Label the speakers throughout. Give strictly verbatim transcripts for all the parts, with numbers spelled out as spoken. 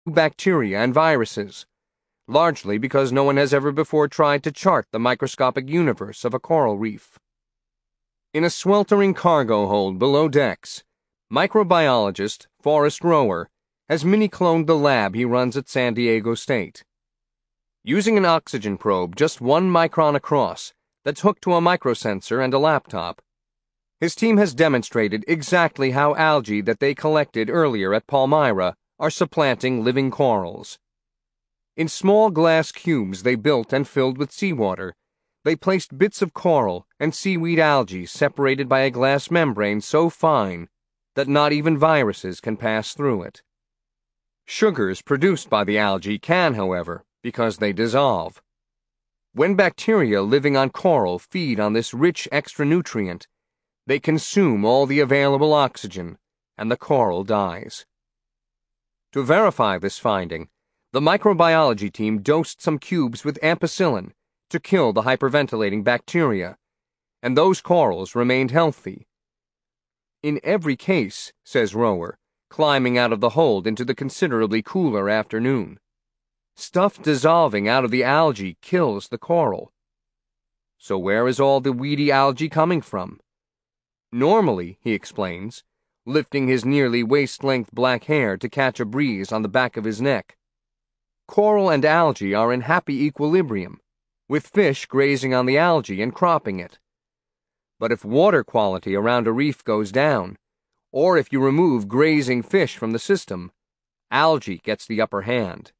Speaker 1: bacteria and viruses, largely because no one has ever before tried to chart the microscopic universe of a coral reef. In a sweltering cargo hold below decks, microbiologist Forrest Rower has mini-cloned the lab he runs at San Diego State. Using an oxygen probe just one micron across that's hooked to a microsensor and a laptop, his team has demonstrated exactly how algae that they collected earlier at Palmyra are supplanting living corals. In small glass cubes they built and filled with seawater, they placed bits of coral and seaweed algae separated by a glass membrane so fine that not even viruses can pass through it. Sugars produced by the algae can, however, because they dissolve. When bacteria living on coral feed on this rich extra nutrient, they consume all the available oxygen, and the coral dies. To verify this finding, the microbiology team dosed some cubes with ampicillin to kill the hyperventilating bacteria, and those corals remained healthy. In every case, says Rower, climbing out of the hold into the considerably cooler afternoon, stuff dissolving out of the algae kills the coral. So where is all the weedy algae coming from? Normally, he explains, lifting his nearly waist-length black hair to catch a breeze on the back of his neck, coral and algae are in happy equilibrium, with fish grazing on the algae and cropping it. But if water quality around a reef goes down, or if you remove grazing fish from the system, algae gets the upper hand.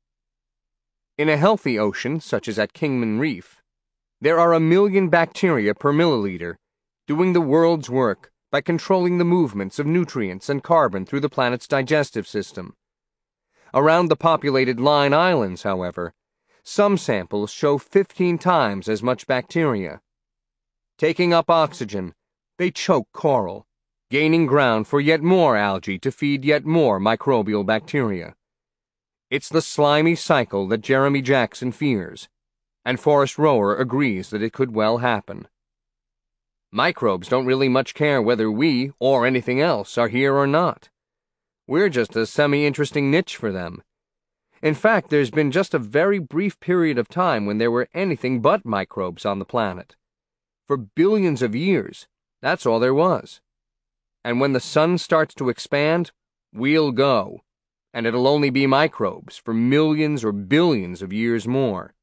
Speaker 1: In a healthy ocean, such as at Kingman Reef, there are a million bacteria per milliliter doing the world's work by controlling the movements of nutrients and carbon through the planet's digestive system. Around the populated Line Islands, however, some samples show fifteen times as much bacteria. Taking up oxygen, they choke coral, gaining ground for yet more algae to feed yet more microbial bacteria. It's the slimy cycle that Jeremy Jackson fears, and Forrest Rower agrees that it could well happen. Microbes don't really much care whether we, or anything else, are here or not. We're just a semi-interesting niche for them. In fact, there's been just a very brief period of time when there were anything but microbes on the planet. For billions of years, that's all there was. And when the sun starts to expand, we'll go, and it'll only be microbes for millions or billions of years more.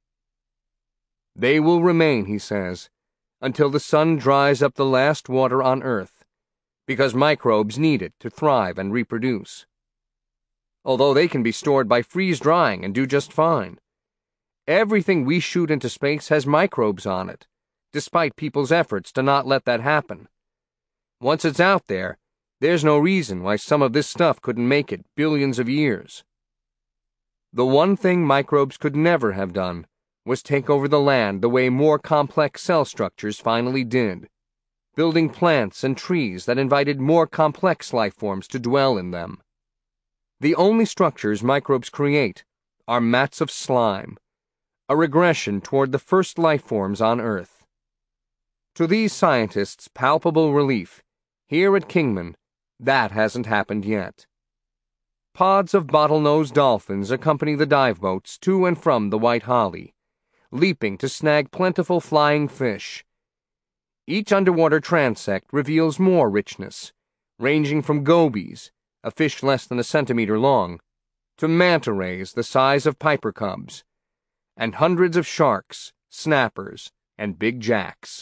Speaker 1: They will remain, he says, until the sun dries up the last water on Earth, because microbes need it to thrive and reproduce. Although they can be stored by freeze-drying and do just fine. Everything we shoot into space has microbes on it, despite people's efforts to not let that happen. Once it's out there, there's no reason why some of this stuff couldn't make it billions of years. The one thing microbes could never have done was take over the land the way more complex cell structures finally did, building plants and trees that invited more complex life forms to dwell in them. The only structures microbes create are mats of slime, a regression toward the first life forms on Earth. To these scientists' palpable relief, here at Kingman, that hasn't happened yet. Pods of bottlenose dolphins accompany the dive boats to and from the White Holly, leaping to snag plentiful flying fish. Each underwater transect reveals more richness, ranging from gobies, a fish less than a centimeter long, to manta rays the size of piper cubs, and hundreds of sharks, snappers, and big jacks.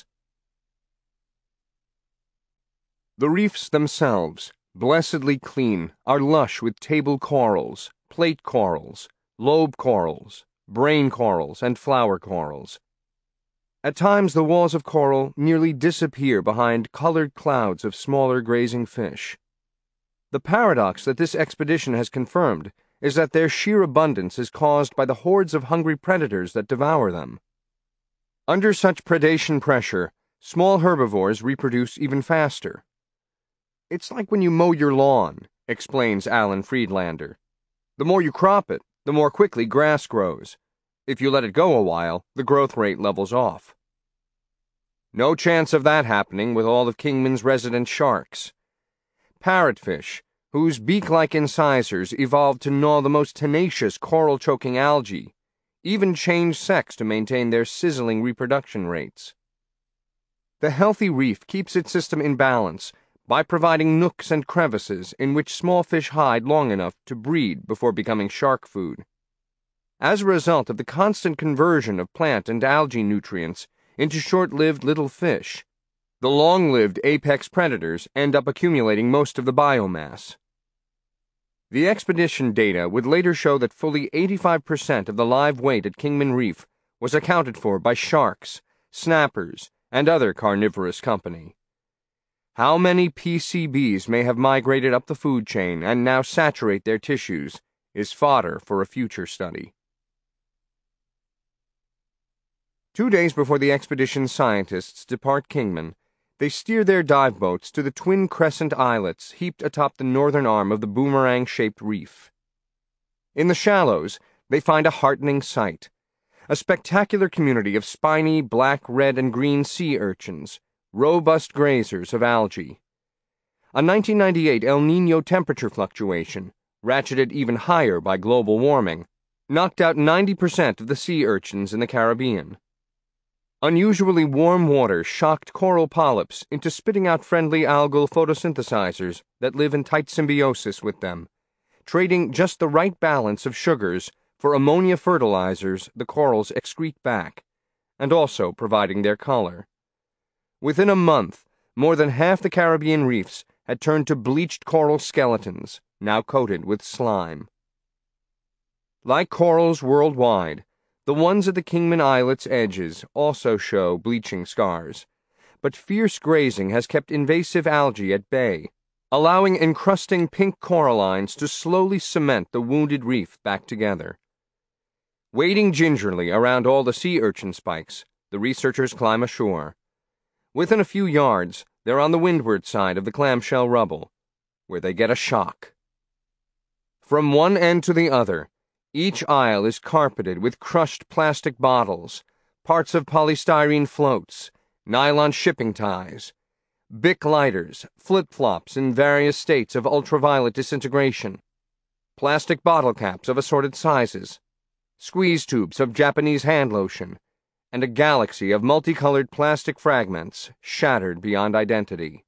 Speaker 1: The reefs themselves, blessedly clean, are lush with table corals, plate corals, lobe corals, brain corals, and flower corals. At times the walls of coral nearly disappear behind colored clouds of smaller grazing fish. The paradox that this expedition has confirmed is that their sheer abundance is caused by the hordes of hungry predators that devour them. Under such predation pressure, small herbivores reproduce even faster. It's like when you mow your lawn, explains Alan Friedlander. The more you crop it, the more quickly grass grows. If you let it go a while, the growth rate levels off. No chance of that happening with all of Kingman's resident sharks. Parrotfish, whose beak-like incisors evolved to gnaw the most tenacious coral-choking algae, even change sex to maintain their sizzling reproduction rates. The healthy reef keeps its system in balance by providing nooks and crevices in which small fish hide long enough to breed before becoming shark food. As a result of the constant conversion of plant and algae nutrients into short-lived little fish, the long-lived apex predators end up accumulating most of the biomass. The expedition data would later show that fully eighty-five percent of the live weight at Kingman Reef was accounted for by sharks, snappers, and other carnivorous company. How many P C Bs may have migrated up the food chain and now saturate their tissues is fodder for a future study. Two days before the expedition's scientists depart Kingman, they steer their dive boats to the twin crescent islets heaped atop the northern arm of the boomerang-shaped reef. In the shallows, they find a heartening sight, a spectacular community of spiny black, red, and green sea urchins, robust grazers of algae. A nineteen ninety-eight El Niño temperature fluctuation, ratcheted even higher by global warming, knocked out ninety percent of the sea urchins in the Caribbean. Unusually warm water shocked coral polyps into spitting out friendly algal photosynthesizers that live in tight symbiosis with them, trading just the right balance of sugars for ammonia fertilizers the corals excrete back, and also providing their color. Within a month, more than half the Caribbean reefs had turned to bleached coral skeletons, now coated with slime. Like corals worldwide, the ones at the Kingman Islet's edges also show bleaching scars, but fierce grazing has kept invasive algae at bay, allowing encrusting pink corallines to slowly cement the wounded reef back together. Wading gingerly around all the sea urchin spikes, the researchers climb ashore. Within a few yards, they're on the windward side of the clamshell rubble, where they get a shock. From one end to the other, each aisle is carpeted with crushed plastic bottles, parts of polystyrene floats, nylon shipping ties, Bic lighters, flip-flops in various states of ultraviolet disintegration, plastic bottle caps of assorted sizes, squeeze tubes of Japanese hand lotion, and a galaxy of multicolored plastic fragments shattered beyond identity.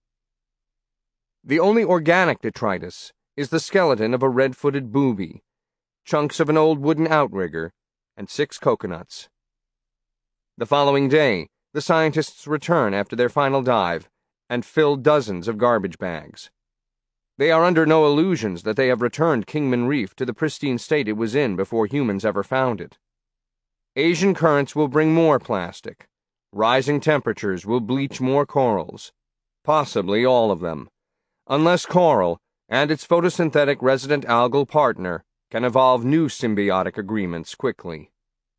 Speaker 1: The only organic detritus is the skeleton of a red-footed booby, chunks of an old wooden outrigger, and six coconuts. The following day, the scientists return after their final dive and fill dozens of garbage bags. They are under no illusions that they have returned Kingman Reef to the pristine state it was in before humans ever found it. Asian currents will bring more plastic. Rising temperatures will bleach more corals, possibly all of them, unless coral and its photosynthetic resident algal partner can evolve new symbiotic agreements quickly.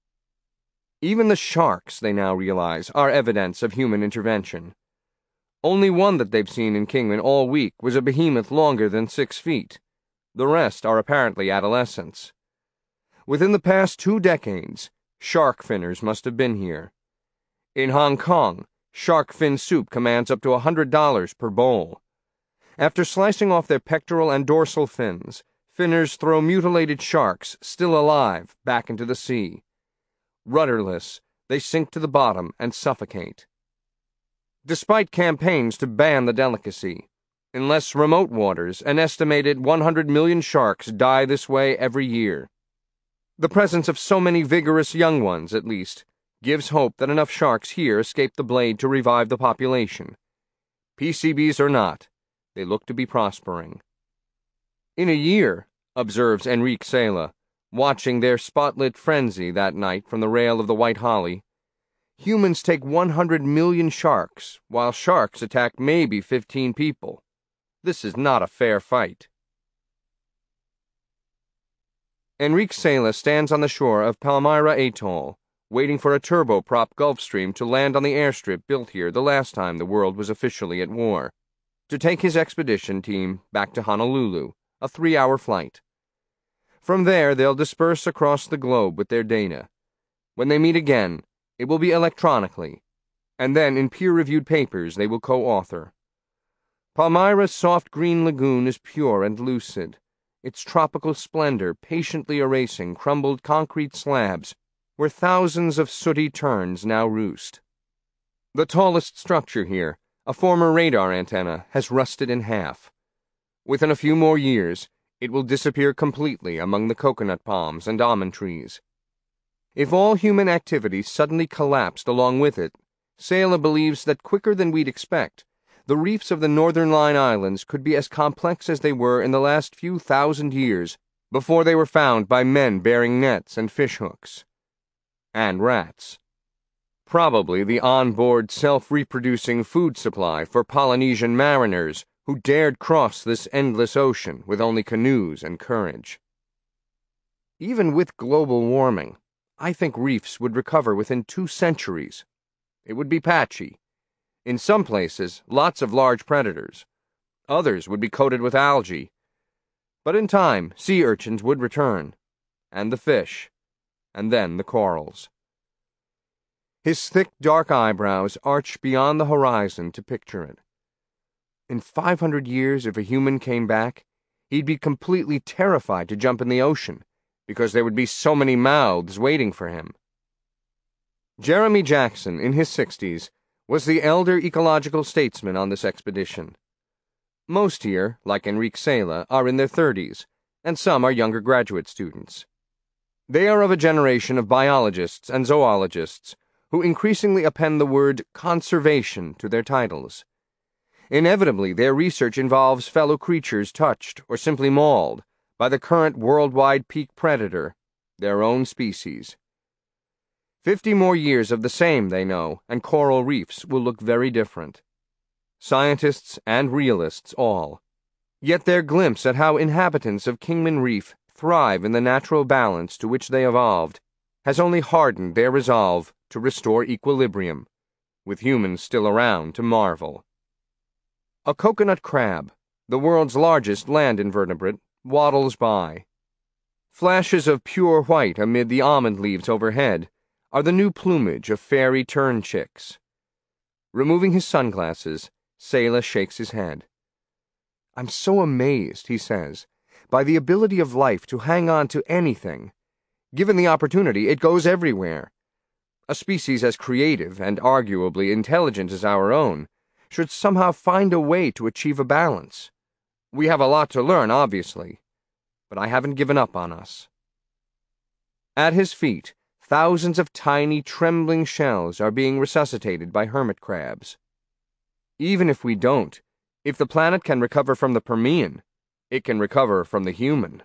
Speaker 1: Even the sharks, they now realize, are evidence of human intervention. Only one that they've seen in Kingman all week was a behemoth longer than six feet. The rest are apparently adolescents. Within the past two decades, shark finners must have been here. In Hong Kong, shark fin soup commands up to one hundred dollars per bowl. After slicing off their pectoral and dorsal fins, finners throw mutilated sharks, still alive, back into the sea. Rudderless, they sink to the bottom and suffocate. Despite campaigns to ban the delicacy, in less remote waters, an estimated one hundred million sharks die this way every year. The presence of so many vigorous young ones, at least, gives hope that enough sharks here escape the blade to revive the population. P C Bs or not, they look to be prospering. In a year, observes Enrique Sela, watching their spotlit frenzy that night from the rail of the White Holly, humans take one hundred million sharks, while sharks attack maybe fifteen people. This is not a fair fight. Enrique Sela stands on the shore of Palmyra Atoll, waiting for a turboprop Gulfstream to land on the airstrip built here the last time the world was officially at war, to take his expedition team back to Honolulu, a three-hour flight. From there, they'll disperse across the globe with their data. When they meet again, it will be electronically, and then in peer-reviewed papers they will co-author. Palmyra's soft green lagoon is pure and lucid, its tropical splendor patiently erasing crumbled concrete slabs where thousands of sooty terns now roost. The tallest structure here, a former radar antenna, has rusted in half. Within a few more years, it will disappear completely among the coconut palms and almond trees. If all human activity suddenly collapsed along with it, Sela believes that quicker than we'd expect, the reefs of the Northern Line Islands could be as complex as they were in the last few thousand years before they were found by men bearing nets and fishhooks. And rats. Probably the on-board self-reproducing food supply for Polynesian mariners who dared cross this endless ocean with only canoes and courage. Even with global warming, I think reefs would recover within two centuries. It would be patchy. In some places, lots of large predators. Others would be coated with algae. But in time, sea urchins would return, and the fish, and then the corals. His thick, dark eyebrows arch beyond the horizon to picture it. In five hundred years, if a human came back, he'd be completely terrified to jump in the ocean, because there would be so many mouths waiting for him. Jeremy Jackson, in his sixties, was the elder ecological statesman on this expedition. Most here, like Enrique Sela, are in their thirties, and some are younger graduate students. They are of a generation of biologists and zoologists who increasingly append the word conservation to their titles. Inevitably, their research involves fellow creatures touched or simply mauled by the current worldwide peak predator, their own species. Fifty more years of the same, they know, and coral reefs will look very different. Scientists and realists all. Yet their glimpse at how inhabitants of Kingman Reef thrive in the natural balance to which they evolved has only hardened their resolve to restore equilibrium, with humans still around to marvel. A coconut crab, the world's largest land invertebrate, waddles by. Flashes of pure white amid the almond leaves overhead are the new plumage of fairy tern chicks. Removing his sunglasses, Sela shakes his head. I'm so amazed, he says, by the ability of life to hang on to anything. Given the opportunity, it goes everywhere. A species as creative and arguably intelligent as our own should somehow find a way to achieve a balance. We have a lot to learn, obviously, but I haven't given up on us. At his feet, thousands of tiny, trembling shells are being resuscitated by hermit crabs. Even if we don't, if the planet can recover from the Permian, it can recover from the human.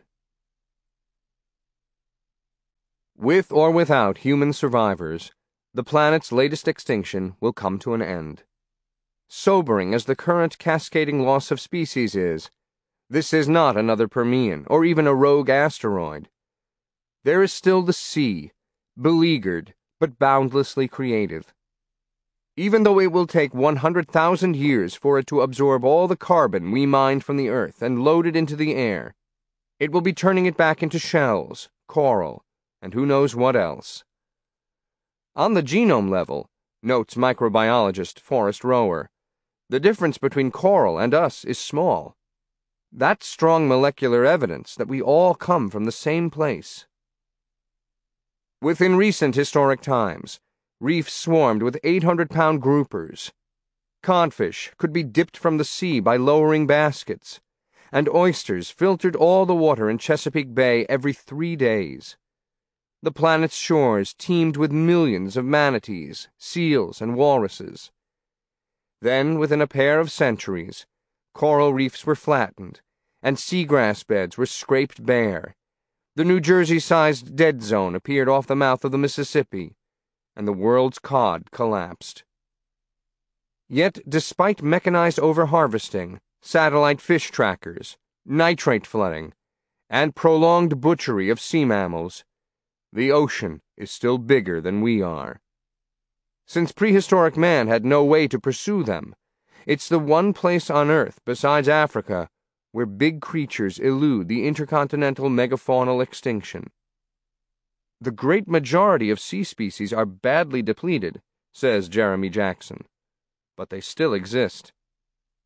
Speaker 1: With or without human survivors, the planet's latest extinction will come to an end. Sobering as the current cascading loss of species is, this is not another Permian or even a rogue asteroid. There is still the sea, beleaguered but boundlessly creative. Even though it will take one hundred thousand years for it to absorb all the carbon we mined from the earth and load it into the air, it will be turning it back into shells, coral, and who knows what else. On the genome level, notes microbiologist Forrest Rower, the difference between coral and us is small. That's strong molecular evidence that we all come from the same place. Within recent historic times, reefs swarmed with eight hundred pound groupers. Codfish could be dipped from the sea by lowering baskets, and oysters filtered all the water in Chesapeake Bay every three days. The planet's shores teemed with millions of manatees, seals, and walruses. Then, within a pair of centuries, coral reefs were flattened, and seagrass beds were scraped bare. The New Jersey-sized dead zone appeared off the mouth of the Mississippi, and the world's cod collapsed. Yet, despite mechanized overharvesting, satellite fish trackers, nitrate flooding, and prolonged butchery of sea mammals, the ocean is still bigger than we are. Since prehistoric man had no way to pursue them, it's the one place on Earth, besides Africa, where big creatures elude the intercontinental megafaunal extinction. The great majority of sea species are badly depleted, says Jeremy Jackson, but they still exist.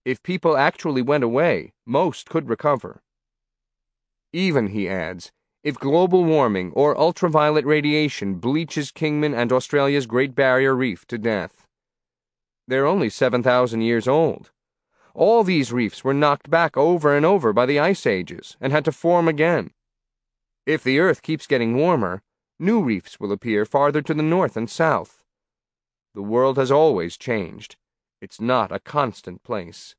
Speaker 1: If people actually went away, most could recover. Even, he adds, if global warming or ultraviolet radiation bleaches Kingman and Australia's Great Barrier Reef to death. They're only seven thousand years old. All these reefs were knocked back over and over by the ice ages and had to form again. If the Earth keeps getting warmer, new reefs will appear farther to the north and south. The world has always changed. It's not a constant place.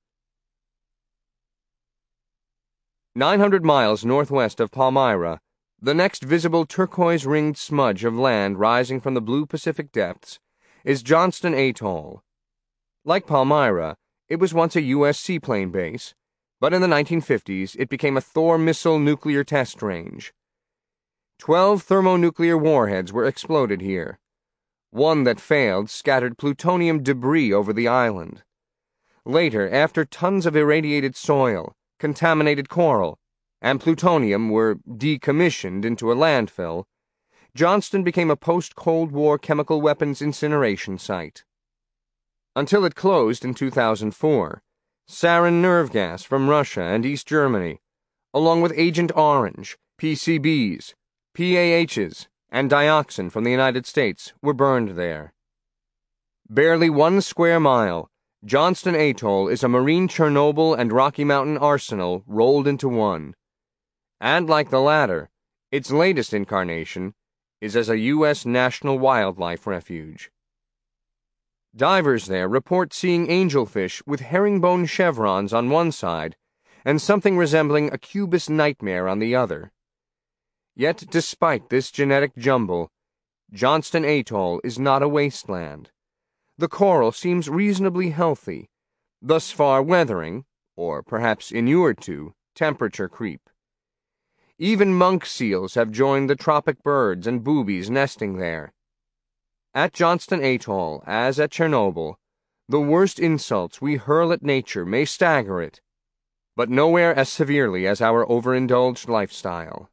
Speaker 1: nine hundred miles northwest of Palmyra, the next visible turquoise-ringed smudge of land rising from the blue Pacific depths is Johnston Atoll. Like Palmyra, it was once a U S seaplane base, but in the nineteen fifties it became a Thor missile nuclear test range. Twelve thermonuclear warheads were exploded here. One that failed scattered plutonium debris over the island. Later, after tons of irradiated soil, contaminated coral, and plutonium were decommissioned into a landfill, Johnston became a post-Cold War chemical weapons incineration site. Until it closed in two thousand four, sarin nerve gas from Russia and East Germany, along with Agent Orange, P C Bs, P A Hs, and dioxin from the United States were burned there. Barely one square mile, Johnston Atoll is a marine Chernobyl and Rocky Mountain arsenal rolled into one. And like the latter, its latest incarnation is as a U S national wildlife refuge. Divers there report seeing angelfish with herringbone chevrons on one side and something resembling a cubist nightmare on the other. Yet despite this genetic jumble, Johnston Atoll is not a wasteland. The coral seems reasonably healthy, thus far weathering, or perhaps inured to, temperature creep. Even monk seals have joined the tropic birds and boobies nesting there. At Johnston Atoll, as at Chernobyl, the worst insults we hurl at nature may stagger it, but nowhere as severely as our overindulged lifestyle.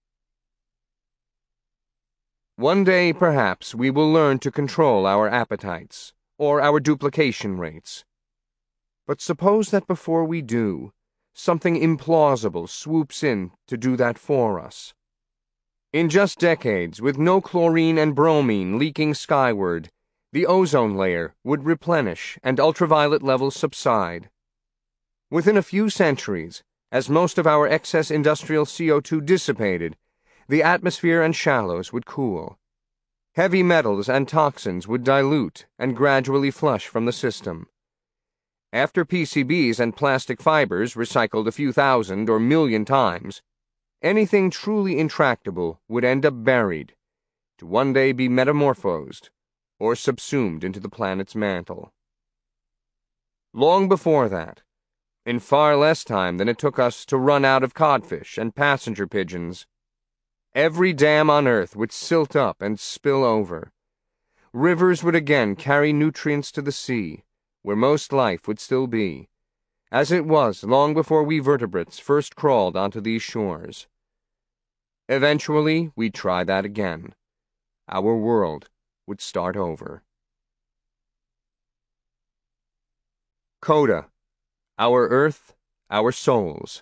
Speaker 1: One day, perhaps, we will learn to control our appetites, or our duplication rates. But suppose that before we do, something implausible swoops in to do that for us. In just decades, with no chlorine and bromine leaking skyward, the ozone layer would replenish and ultraviolet levels subside. Within a few centuries, as most of our excess industrial C O two dissipated, the atmosphere and shallows would cool. Heavy metals and toxins would dilute and gradually flush from the system. After P C Bs and plastic fibers recycled a few thousand or million times, anything truly intractable would end up buried, to one day be metamorphosed or subsumed into the planet's mantle. Long before that, in far less time than it took us to run out of codfish and passenger pigeons, every dam on Earth would silt up and spill over. Rivers would again carry nutrients to the sea, where most life would still be, as it was long before we vertebrates first crawled onto these shores. Eventually, we'd try that again. Our world would start over. Coda, Our Earth, Our Souls.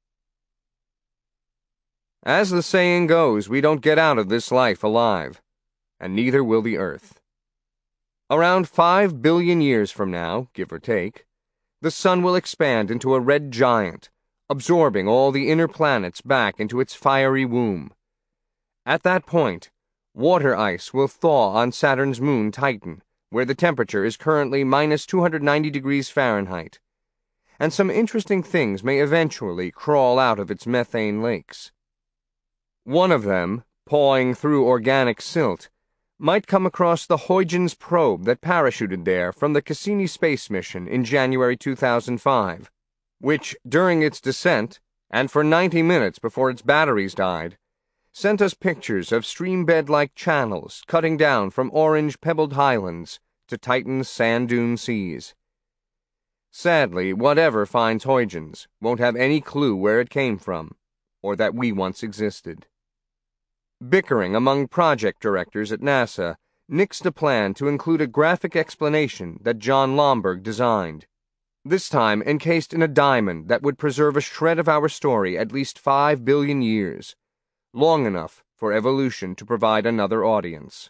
Speaker 1: As the saying goes, we don't get out of this life alive, and neither will the Earth. Around five billion years from now, give or take, the sun will expand into a red giant, absorbing all the inner planets back into its fiery womb. At that point, water ice will thaw on Saturn's moon Titan, where the temperature is currently minus two hundred ninety degrees Fahrenheit, and some interesting things may eventually crawl out of its methane lakes. One of them, pawing through organic silt, might come across the Huygens probe that parachuted there from the Cassini space mission in January two thousand five, which, during its descent, and for ninety minutes before its batteries died, sent us pictures of streambed-like channels cutting down from orange pebbled highlands to Titan's sand dune seas. Sadly, whatever finds Huygens won't have any clue where it came from, or that we once existed. Bickering among project directors at NASA nixed a plan to include a graphic explanation that John Lomberg designed. this time encased in a diamond that would preserve a shred of our story at least five billion years, long enough for evolution to provide another audience.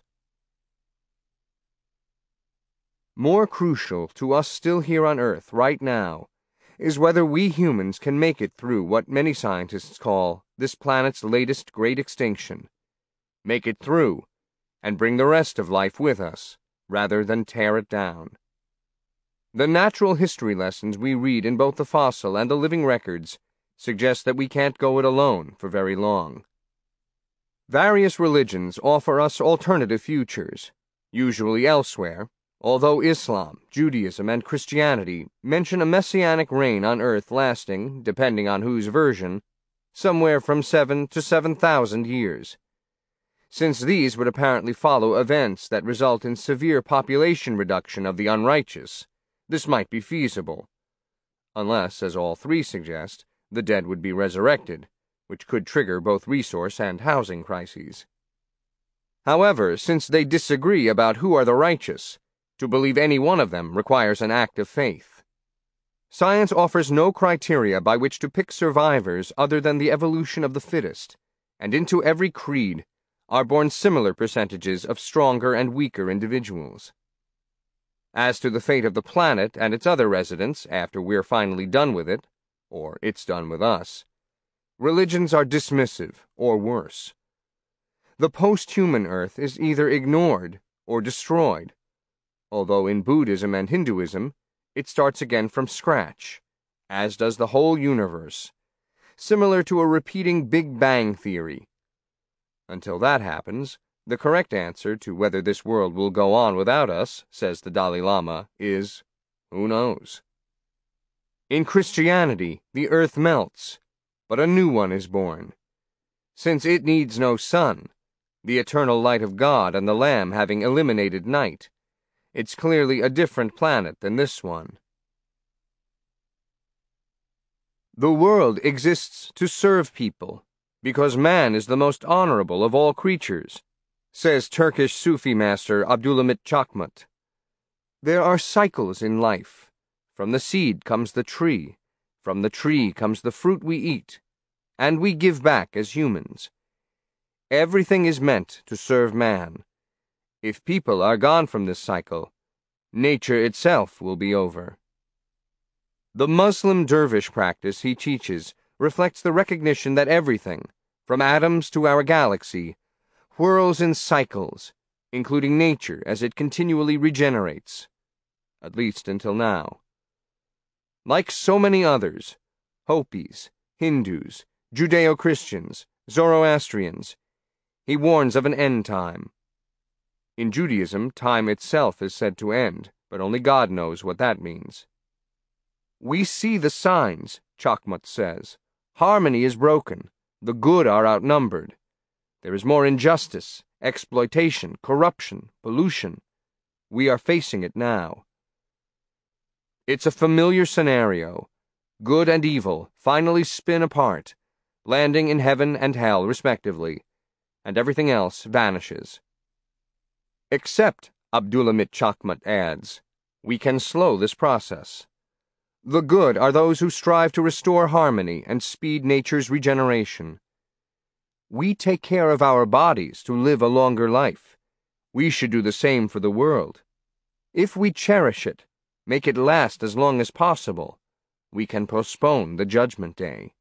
Speaker 1: More crucial to us still here on Earth right now is whether we humans can make it through what many scientists call this planet's latest great extinction. Make it through, and bring the rest of life with us, rather than tear it down. The natural history lessons we read in both the fossil and the living records suggest that we can't go it alone for very long. Various religions offer us alternative futures, usually elsewhere, although Islam, Judaism, and Christianity mention a messianic reign on earth lasting, depending on whose version, somewhere from seven to seven thousand years. Since these would apparently follow events that result in severe population reduction of the unrighteous, this might be feasible. Unless, as all three suggest, the dead would be resurrected, which could trigger both resource and housing crises. However, since they disagree about who are the righteous, to believe any one of them requires an act of faith. Science offers no criteria by which to pick survivors other than the evolution of the fittest, and into every creed are born similar percentages of stronger and weaker individuals. As to the fate of the planet and its other residents after we're finally done with it, or it's done with us, religions are dismissive, or worse. The post-human Earth is either ignored or destroyed, although in Buddhism and Hinduism, it starts again from scratch, as does the whole universe, similar to a repeating Big Bang theory. Until that happens, the correct answer to whether this world will go on without us, says the Dalai Lama, is, who knows? In Christianity, the earth melts, but a new one is born. Since it needs no sun, the eternal light of God and the Lamb having eliminated night, it's clearly a different planet than this one. The world exists to serve people, because man is the most honorable of all creatures, says Turkish Sufi master Abdülhamit Çakmak. There are cycles in life. From the seed comes the tree, from the tree comes the fruit we eat, and we give back as humans. Everything is meant to serve man. If people are gone from this cycle, nature itself will be over. The Muslim dervish practice he teaches reflects the recognition that everything, from atoms to our galaxy, whirls in cycles, including nature as it continually regenerates, at least until now. Like so many others, Hopis, Hindus, Judeo-Christians, Zoroastrians, he warns of an end time. In Judaism, time itself is said to end, but only God knows what that means. We see the signs, Çakmak says. Harmony is broken. The good are outnumbered. There is more injustice, exploitation, corruption, pollution. We are facing it now. It's a familiar scenario. Good and evil finally spin apart, landing in heaven and hell respectively, and everything else vanishes. Except, Abdülhamit Çakmak adds, we can slow this process. The good are those who strive to restore harmony and speed nature's regeneration. We take care of our bodies to live a longer life. We should do the same for the world. If we cherish it, make it last as long as possible, we can postpone the judgment day.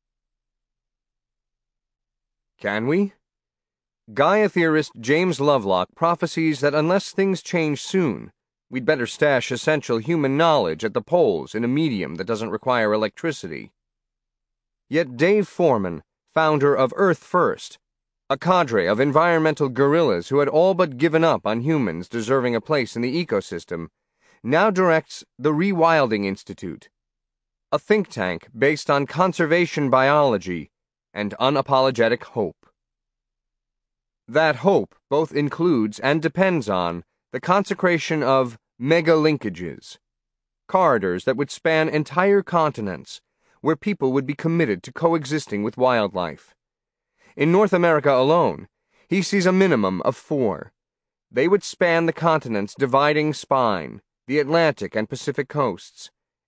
Speaker 1: Can we? Gaia theorist James Lovelock prophesies that unless things change soon, we'd better stash essential human knowledge at the poles in a medium that doesn't require electricity. Yet Dave Foreman, founder of Earth First, a cadre of environmental guerrillas who had all but given up on humans deserving a place in the ecosystem, now directs the Rewilding Institute, a think tank based on conservation biology and unapologetic hope. That hope both includes and depends on the consecration of mega-linkages, corridors that would span entire continents where people would be committed to coexisting with wildlife. In North America alone, he sees a minimum of four. They would span the continent's dividing spine, the Atlantic and Pacific coasts,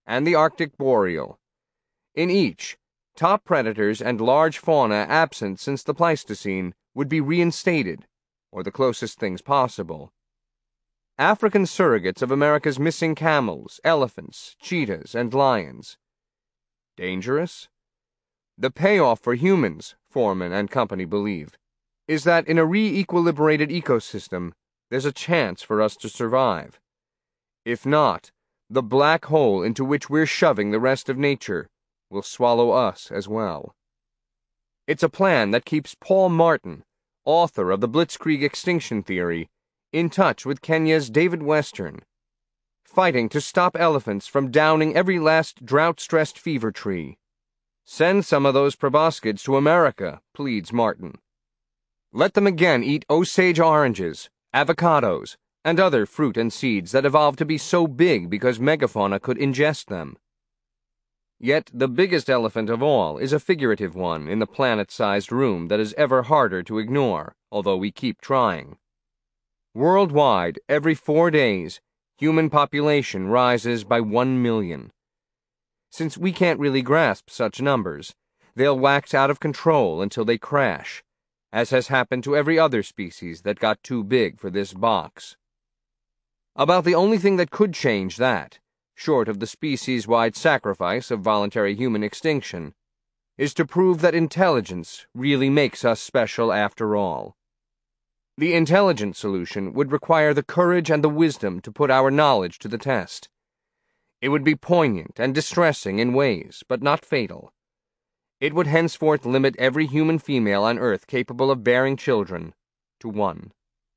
Speaker 1: and the Arctic boreal. In each, top predators and large fauna absent since the Pleistocene would be reinstated, or the closest things possible. African surrogates of America's missing camels, elephants, cheetahs, and lions. Dangerous? The payoff for humans, Foreman and company believe, is that in a re-equilibrated ecosystem, there's a chance for us to survive. If not, the black hole into which we're shoving the rest of nature will swallow us as well. It's a plan that keeps Paul Martin, author of the Blitzkrieg extinction theory, in touch with Kenya's David Western, fighting to stop elephants from downing every last drought-stressed fever tree. Send some of those proboscids to America, pleads Martin. Let them again eat Osage oranges, avocados, and other fruit and seeds that evolved to be so big because megafauna could ingest them. Yet the biggest elephant of all is a figurative one in the planet-sized room that is ever harder to ignore, although we keep trying. Worldwide, every four days, human population rises by one million. Since we can't really grasp such numbers, they'll wax out of control until they crash, as has happened to every other species that got too big for this box. About the only thing that could change that, short of the species-wide sacrifice of voluntary human extinction, is to prove that intelligence really makes us special after all. The intelligent solution would require the courage and the wisdom to put our knowledge to the test. It would be poignant and distressing in ways, but not fatal. It would henceforth limit every human female on Earth capable of bearing children to one.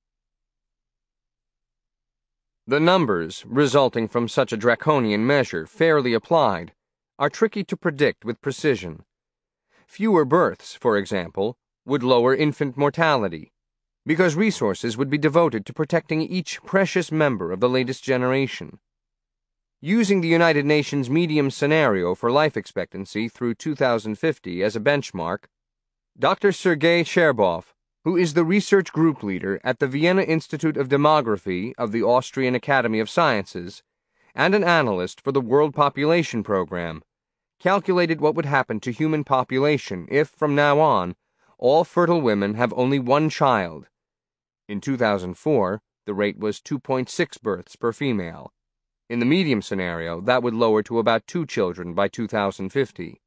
Speaker 1: The numbers resulting from such a draconian measure, fairly applied, are tricky to predict with precision. Fewer births, for example, would lower infant mortality, because resources would be devoted to protecting each precious member of the latest generation. Using the United Nations medium scenario for life expectancy through two thousand fifty as a benchmark, Doctor Sergei Cherboff, who is the research group leader at the Vienna Institute of Demography of the Austrian Academy of Sciences, and an analyst for the World Population Program, calculated what would happen to human population if, from now on, all fertile women have only one child. In two thousand four, the rate was two point six births per female. In the medium scenario, that would lower to about two children by two thousand fifty.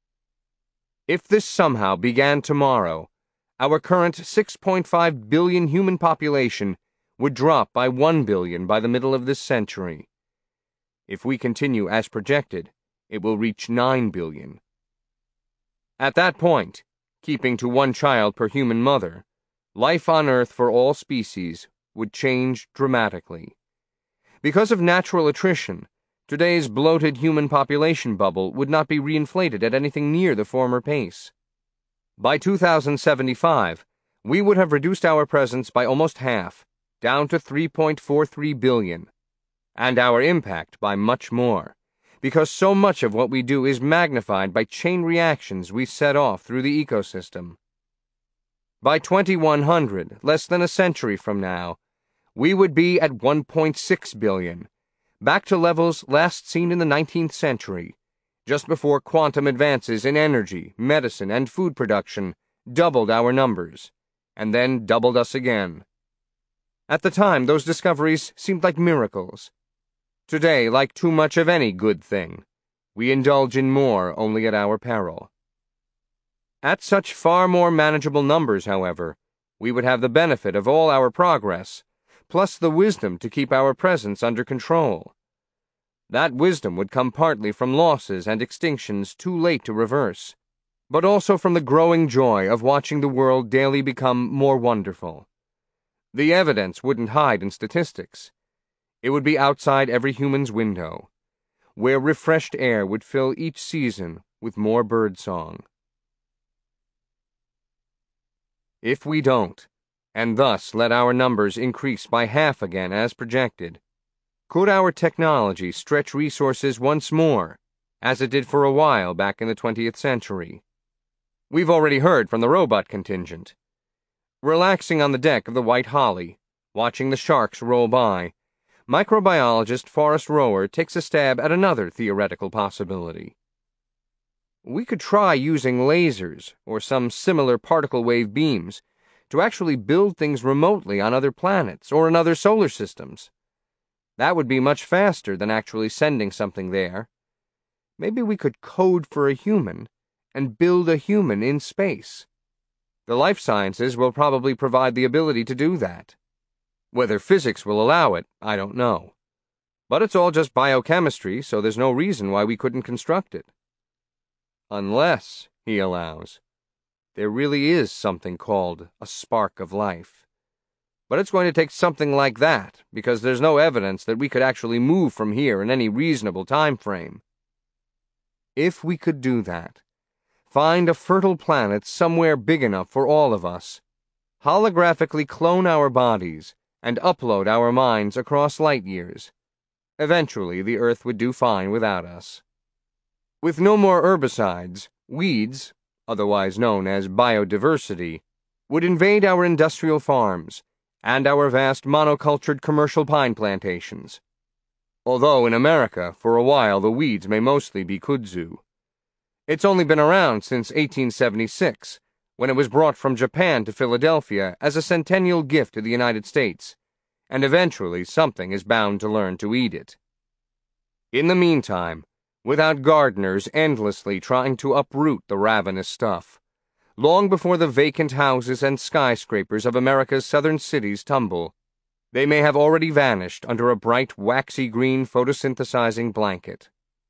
Speaker 1: If this somehow began tomorrow, our current six point five billion human population would drop by one billion by the middle of this century. If we continue as projected, it will reach nine billion. At that point, keeping to one child per human mother, life on Earth for all species would change dramatically. Because of natural attrition, today's bloated human population bubble would not be reinflated at anything near the former pace. By two thousand seventy-five, we would have reduced our presence by almost half, down to three point four three billion, and our impact by much more, because so much of what we do is magnified by chain reactions we set off through the ecosystem. By twenty-one hundred, less than a century from now, we would be at one point six billion, back to levels last seen in the nineteenth century, just before quantum advances in energy, medicine, and food production doubled our numbers, and then doubled us again. At the time, those discoveries seemed like miracles. Today, like too much of any good thing, we indulge in more only at our peril. At such far more manageable numbers, however, we would have the benefit of all our progress, plus the wisdom to keep our presence under control. That wisdom would come partly from losses and extinctions too late to reverse, but also from the growing joy of watching the world daily become more wonderful. The evidence wouldn't hide in statistics. It would be outside every human's window, where refreshed air would fill each season with more bird song. If we don't, and thus let our numbers increase by half again as projected, could our technology stretch resources once more, as it did for a while back in the twentieth century? We've already heard from the robot contingent. Relaxing on the deck of the White Holly, watching the sharks roll by, microbiologist Forrest Rower takes a stab at another theoretical possibility. We could try using lasers or some similar particle wave beams to actually build things remotely on other planets or in other solar systems. That would be much faster than actually sending something there. Maybe we could code for a human and build a human in space. The life sciences will probably provide the ability to do that. Whether physics will allow it, I don't know. But it's all just biochemistry, so there's no reason why we couldn't construct it. Unless, he allows, there really is something called a spark of life. But it's going to take something like that, because there's no evidence that we could actually move from here in any reasonable time frame. If we could do that, find a fertile planet somewhere big enough for all of us, holographically clone our bodies, and upload our minds across light years, eventually the Earth would do fine without us. With no more herbicides, weeds, otherwise known as biodiversity, would invade our industrial farms and our vast monocultured commercial pine plantations. Although in America, for a while, the weeds may mostly be kudzu. It's only been around since eighteen seventy-six, when it was brought from Japan to Philadelphia as a centennial gift to the United States, and eventually something is bound to learn to eat it. In the meantime, without gardeners endlessly trying to uproot the ravenous stuff, long before the vacant houses and skyscrapers of America's southern cities tumble, they may have already vanished under a bright waxy green photosynthesizing blanket.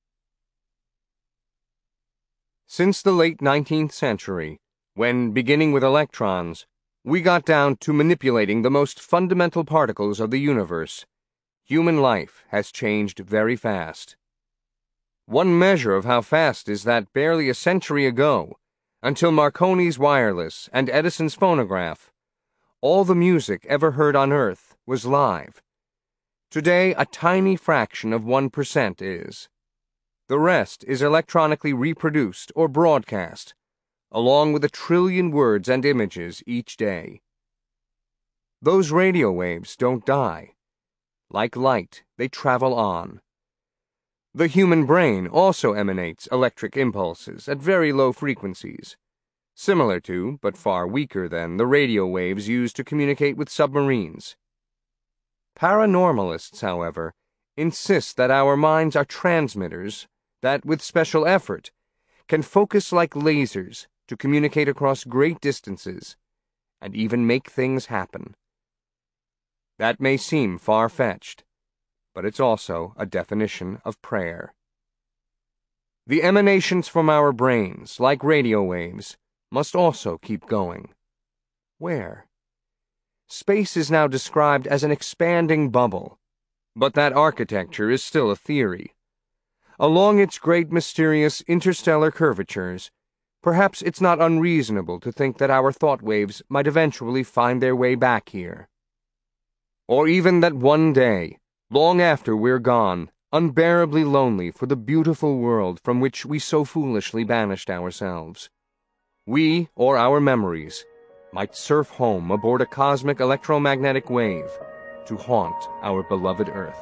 Speaker 1: Since the late nineteenth century, when, beginning with electrons, we got down to manipulating the most fundamental particles of the universe, human life has changed very fast. One measure of how fast is that barely a century ago, until Marconi's wireless and Edison's phonograph, all the music ever heard on Earth was live. Today, a tiny fraction of one percent is. The rest is electronically reproduced or broadcast, along with a trillion words and images each day. Those radio waves don't die. Like light, they travel on. The human brain also emanates electric impulses at very low frequencies, similar to, but far weaker than, the radio waves used to communicate with submarines. Paranormalists, however, insist that our minds are transmitters that, with special effort, can focus like lasers to communicate across great distances and even make things happen. That may seem far-fetched, but it's also a definition of prayer. The emanations from our brains, like radio waves, must also keep going. Where? Space is now described as an expanding bubble, but that architecture is still a theory. Along its great mysterious interstellar curvatures, perhaps it's not unreasonable to think that our thought waves might eventually find their way back here. Or even that one day, long after we're gone, unbearably lonely for the beautiful world from which we so foolishly banished ourselves, we, or our memories, might surf home aboard a cosmic electromagnetic wave to haunt our beloved Earth.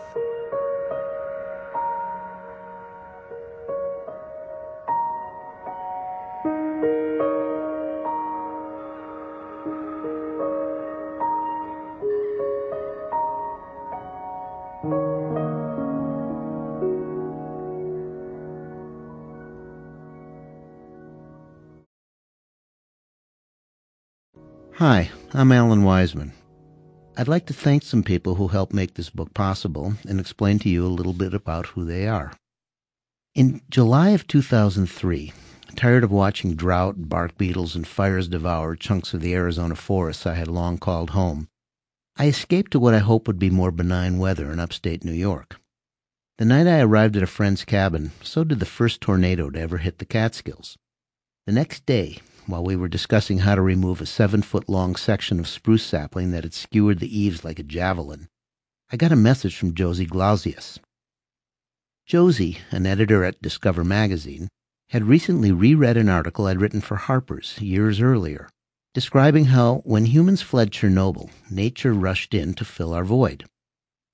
Speaker 2: Hi, I'm Alan Wiseman. I'd like to thank some people who helped make this book possible and explain to you a little bit about who they are. In July of two thousand three, tired of watching drought, bark beetles, and fires devour chunks of the Arizona forests I had long called home, I escaped to what I hope would be more benign weather in upstate New York. The night I arrived at a friend's cabin, so did the first tornado to ever hit the Catskills. The next day, while we were discussing how to remove a seven-foot-long section of spruce sapling that had skewered the eaves like a javelin, I got a message from Josie Glausius. Josie, an editor at Discover magazine, had recently reread an article I'd written for Harper's years earlier, describing how, when humans fled Chernobyl, nature rushed in to fill our void.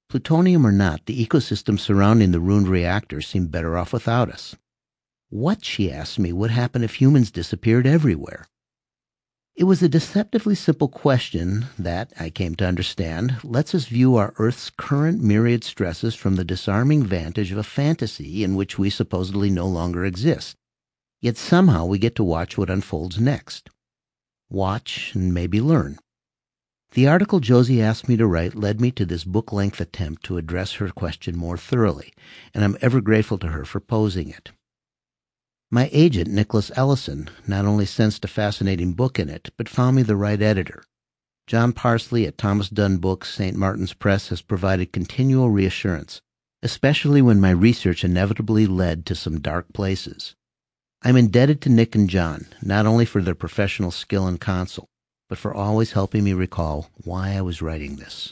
Speaker 2: Plutonium or not, the ecosystem surrounding the ruined reactor seemed better off without us. What, she asked me, would happen if humans disappeared everywhere? It was a deceptively simple question that, I came to understand, lets us view our Earth's current myriad stresses from the disarming vantage of a fantasy in which we supposedly no longer exist. Yet somehow we get to watch what unfolds next. Watch and maybe learn. The article Josie asked me to write led me to this book-length attempt to address her question more thoroughly, and I'm ever grateful to her for posing it. My agent, Nicholas Ellison, not only sensed a fascinating book in it, but found me the right editor. John Parsley at Thomas Dunn Books, Saint Martin's Press, has provided continual reassurance, especially when my research inevitably led to some dark places. I'm indebted to Nick and John, not only for their professional skill and counsel, but for always helping me recall why I was writing this.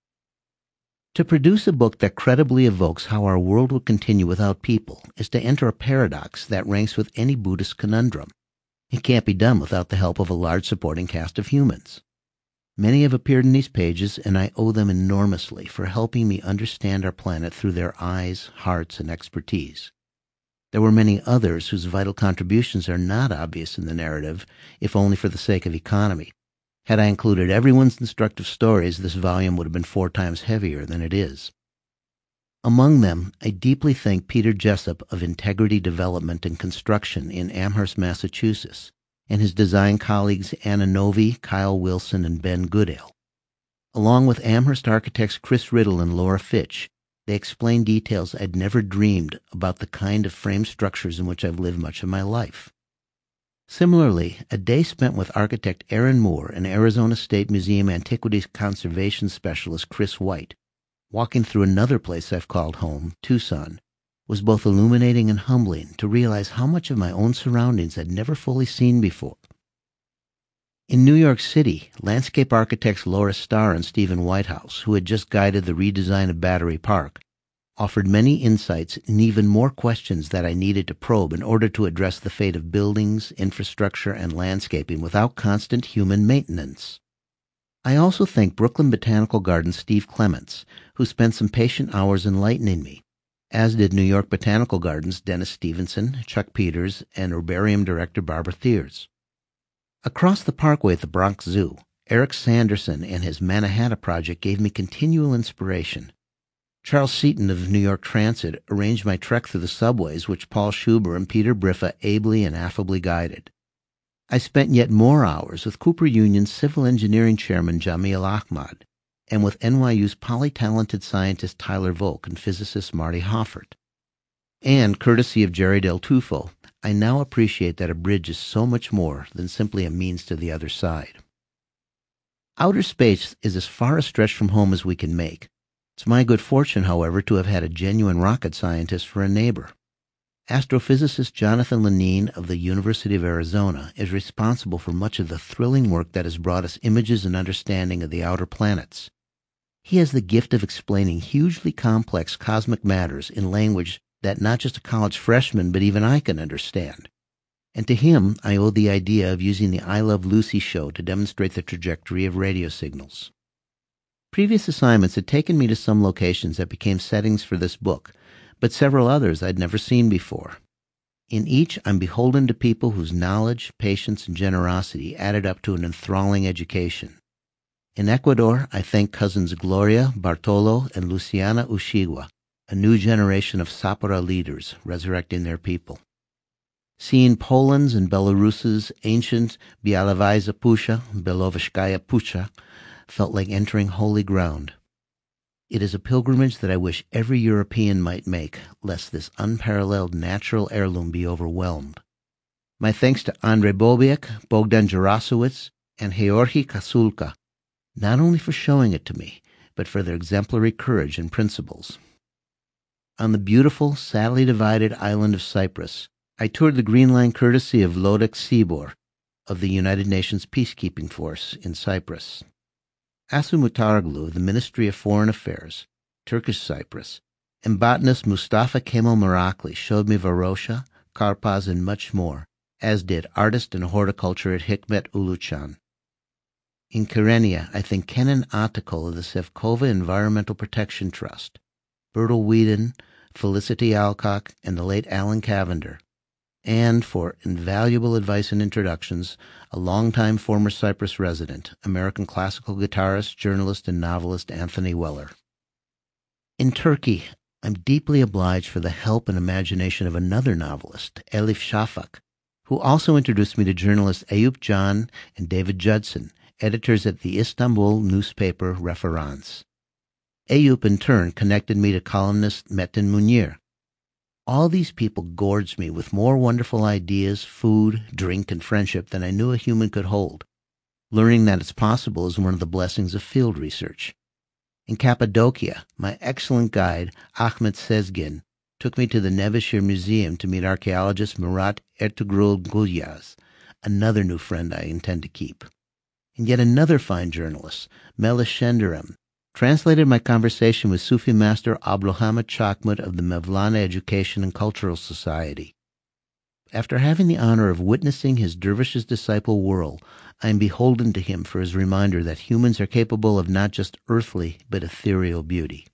Speaker 2: To produce a book that credibly evokes how our world would continue without people is to enter a paradox that ranks with any Buddhist conundrum. It can't be done without the help of a large supporting cast of humans. Many have appeared in these pages, and I owe them enormously for helping me understand our planet through their eyes, hearts, and expertise. There were many others whose vital contributions are not obvious in the narrative, if only for the sake of economy. Had I included everyone's instructive stories, this volume would have been four times heavier than it is. Among them, I deeply thank Peter Jessup of Integrity Development and Construction in Amherst, Massachusetts, and his design colleagues Anna Novi, Kyle Wilson, and Ben Goodale. Along with Amherst architects Chris Riddle and Laura Fitch, they explain details I'd never dreamed about the kind of frame structures in which I've lived much of my life. Similarly, a day spent with architect Aaron Moore and Arizona State Museum Antiquities Conservation Specialist Chris White, walking through another place I've called home, Tucson, was both illuminating and humbling to realize how much of my own surroundings I'd never fully seen before. In New York City, landscape architects Laura Starr and Stephen Whitehouse, who had just guided the redesign of Battery Park, offered many insights and even more questions that I needed to probe in order to address the fate of buildings, infrastructure, and landscaping without constant human maintenance. I also thank Brooklyn Botanical Gardens' Steve Clements, who spent some patient hours enlightening me, as did New York Botanical Gardens' Dennis Stevenson, Chuck Peters, and herbarium director Barbara Thiers. Across the parkway at the Bronx Zoo, Eric Sanderson and his Mannahatta project gave me continual inspiration. Charles Seaton of New York Transit arranged my trek through the subways, which Paul Schuber and Peter Briffa ably and affably guided. I spent yet more hours with Cooper Union's civil engineering chairman Jamil Ahmad, and with N Y U's polytalented scientist Tyler Volk and physicist Marty Hoffert. And, courtesy of Jerry Del Tufo, I now appreciate that a bridge is so much more than simply a means to the other side. Outer space is as far a stretch from home as we can make. It's my good fortune, however, to have had a genuine rocket scientist for a neighbor. Astrophysicist Jonathan Lenine of the University of Arizona is responsible for much of the thrilling work that has brought us images and understanding of the outer planets. He has the gift of explaining hugely complex cosmic matters in language that not just a college freshman, but even I can understand. And to him, I owe the idea of using the I Love Lucy show to demonstrate the trajectory of radio signals. Previous assignments had taken me to some locations that became settings for this book, but several others I'd never seen before. In each, I'm beholden to people whose knowledge, patience, and generosity added up to an enthralling education. In Ecuador, I thank cousins Gloria, Bartolo, and Luciana Ushigua, a new generation of Sapora leaders resurrecting their people. Seeing Poland's and Belarus's ancient Bialowieza Pusha, Belovashkaya Pusha, felt like entering holy ground. It is a pilgrimage that I wish every European might make, lest this unparalleled natural heirloom be overwhelmed. My thanks to Andrei Bobiak, Bogdan Jarosowicz, and Georgi Kasulka, not only for showing it to me, but for their exemplary courage and principles. On the beautiful, sadly divided island of Cyprus, I toured the Green Line courtesy of Lodek Sibor of the United Nations Peacekeeping Force in Cyprus. Asu Mutaroglu of the Ministry of Foreign Affairs, Turkish Cyprus, and botanist Mustafa Kemal Merakli showed me Varosha, Karpaz, and much more, as did artist and horticulture at Hikmet Uluchan. In Kyrenia, I thank Kenan Atakul of the Sevkova Environmental Protection Trust, Bertil Whedon, Felicity Alcock, and the late Alan Cavender, and for invaluable advice and introductions, a longtime former Cyprus resident, American classical guitarist, journalist, and novelist Anthony Weller. In Turkey, I'm deeply obliged for the help and imagination of another novelist, Elif Shafak, who also introduced me to journalists Eyüp Can and David Judson, editors at the Istanbul newspaper Referans. Eyüp, in turn, connected me to columnist Metin Munir. All these people gorged me with more wonderful ideas, food, drink, and friendship than I knew a human could hold. Learning that it's possible is one of the blessings of field research. In Cappadocia, my excellent guide, Ahmet Sezgin, took me to the Nevşehir Museum to meet archaeologist Murat Ertuğrul Gülyaz, another new friend I intend to keep. And yet another fine journalist, Melis Şenderem, translated my conversation with Sufi master Abdülhamid Çakmut of the Mevlana Education and Cultural Society. After having the honor of witnessing his dervish's disciple whirl, I am beholden to him for his reminder that humans are capable of not just earthly but ethereal beauty.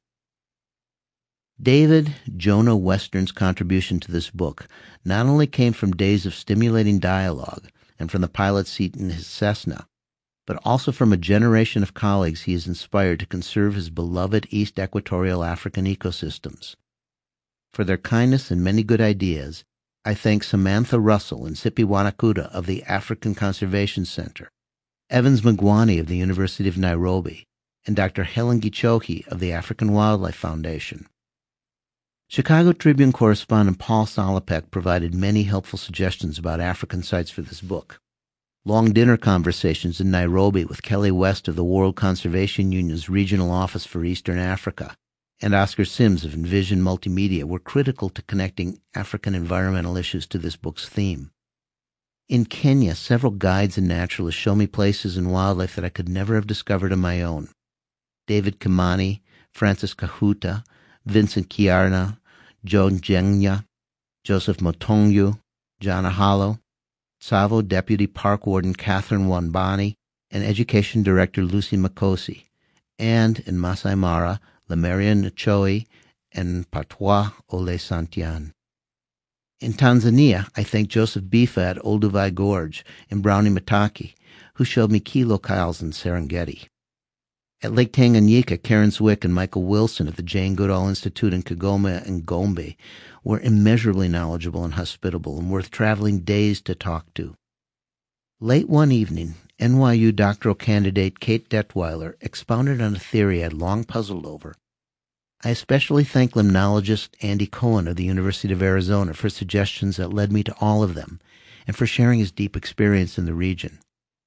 Speaker 2: David Jonah Western's contribution to this book not only came from days of stimulating dialogue and from the pilot seat in his Cessna, but also from a generation of colleagues he has inspired to conserve his beloved East Equatorial African ecosystems. For their kindness and many good ideas, I thank Samantha Russell and Sipi Wanakuda of the African Conservation Center, Evans Mugwani of the University of Nairobi, and Doctor Helen Gichohi of the African Wildlife Foundation. Chicago Tribune correspondent Paul Solopek provided many helpful suggestions about African sites for this book. Long dinner conversations in Nairobi with Kelly West of the World Conservation Union's Regional Office for Eastern Africa and Oscar Sims of Envision Multimedia were critical to connecting African environmental issues to this book's theme. In Kenya, several guides and naturalists show me places and wildlife that I could never have discovered on my own. David Kimani, Francis Kahuta, Vincent Kiarna, Joan Jenya, Joseph Motongu, John Ahalo, Tsavo Deputy Park Warden Catherine Wanbani, and Education Director Lucy Makosi, and in Masai Mara, Lemeria Nchoi, and Patwa Ole Santian. In Tanzania, I thank Joseph Bifa at Olduvai Gorge and Brownie Mataki, who showed me key locales in Serengeti. At Lake Tanganyika, Karen Zwick and Michael Wilson at the Jane Goodall Institute in Kigoma and Gombe were immeasurably knowledgeable and hospitable and worth traveling days to talk to. Late one evening, N Y U doctoral candidate Kate Detweiler expounded on a theory I'd long puzzled over. I especially thank limnologist Andy Cohen of the University of Arizona for suggestions that led me to all of them and for sharing his deep experience in the region.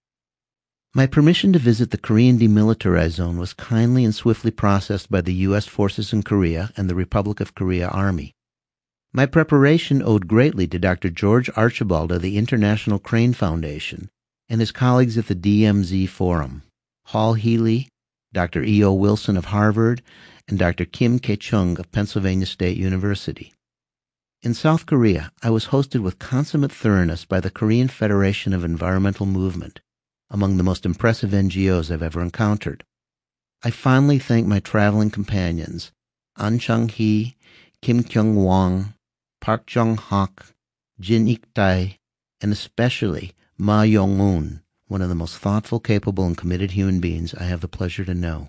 Speaker 2: My permission to visit the Korean Demilitarized Zone was kindly and swiftly processed by the U S forces in Korea and the Republic of Korea Army. My preparation owed greatly to Doctor George Archibald of the International Crane Foundation and his colleagues at the D M Z Forum, Hall Healy, Doctor E O Wilson of Harvard, and Doctor Kim Ke-chung of Pennsylvania State University. In South Korea, I was hosted with consummate thoroughness by the Korean Federation of Environmental Movement, among the most impressive N G Os I've ever encountered. I fondly thank my traveling companions, An Chung-hee, Kim Kyung-wong, Park Jong-hak, Jin Ik-tae, and especially Ma Yong-un, one of the most thoughtful, capable, and committed human beings I have the pleasure to know.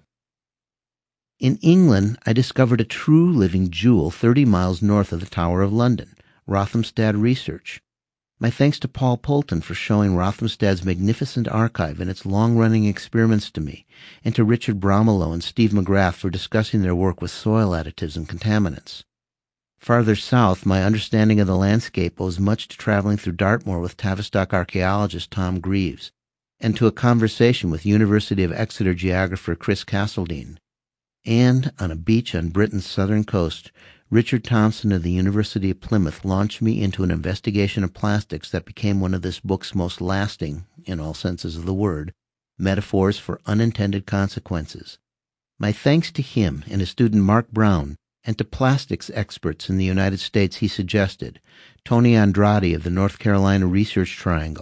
Speaker 2: In England, I discovered a true living jewel thirty miles north of the Tower of London, Rothamsted Research. My thanks to Paul Poulton for showing Rothamsted's magnificent archive and its long-running experiments to me, and to Richard Bromelow and Steve McGrath for discussing their work with soil additives and contaminants. Farther south, my understanding of the landscape owes much to traveling through Dartmoor with Tavistock archaeologist Tom Greaves, and to a conversation with University of Exeter geographer Chris Castledine. And, on a beach on Britain's southern coast, Richard Thompson of the University of Plymouth launched me into an investigation of plastics that became one of this book's most lasting, in all senses of the word, metaphors for unintended consequences. My thanks to him and his student Mark Brown, and to plastics experts in the United States he suggested, Tony Andrade of the North Carolina Research Triangle,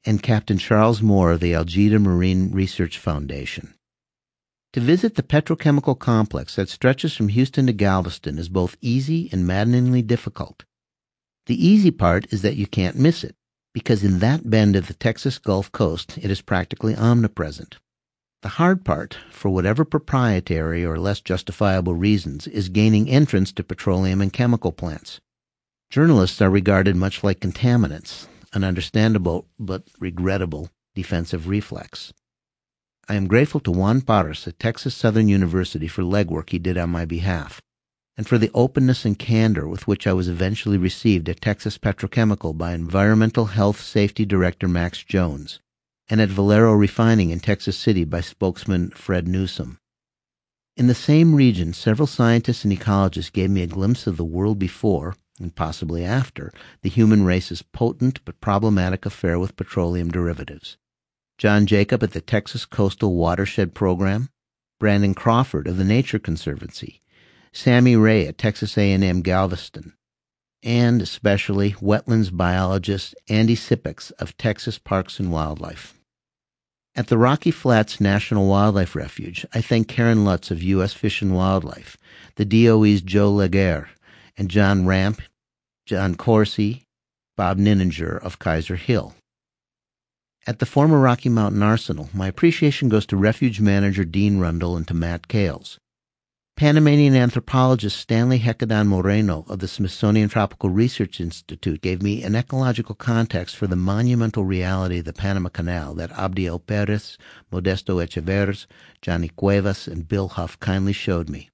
Speaker 2: and Captain Charles Moore of the Algeta Marine Research Foundation. To visit the petrochemical complex that stretches from Houston to Galveston is both easy and maddeningly difficult. The easy part is that you can't miss it, because in that bend of the Texas Gulf Coast it is practically omnipresent. The hard part, for whatever proprietary or less justifiable reasons, is gaining entrance to petroleum and chemical plants. Journalists are regarded much like contaminants, an understandable but regrettable defensive reflex. I am grateful to Juan Parras at Texas Southern University for legwork he did on my behalf, and for the openness and candor with which I was eventually received at Texas Petrochemical by Environmental Health Safety Director Max Jones, and at Valero Refining in Texas City by spokesman Fred Newsom. In the same region, several scientists and ecologists gave me a glimpse of the world before, and possibly after, the human race's potent but problematic affair with petroleum derivatives. John Jacob at the Texas Coastal Watershed Program, Brandon Crawford of the Nature Conservancy, Sammy Ray at Texas A and M Galveston, and especially wetlands biologist Andy Sipex of Texas Parks and Wildlife. At the Rocky Flats National Wildlife Refuge, I thank Karen Lutz of U S Fish and Wildlife, the D O E's Joe Laguerre, and John Ramp, John Corsi, Bob Nininger of Kaiser Hill. At the former Rocky Mountain Arsenal, my appreciation goes to Refuge Manager Dean Rundle and to Matt Kales. Panamanian anthropologist Stanley Hecadon Moreno of the Smithsonian Tropical Research Institute gave me an ecological context for the monumental reality of the Panama Canal that Abdiel Perez, Modesto Echeverres, Johnny Cuevas, and Bill Huff kindly showed me.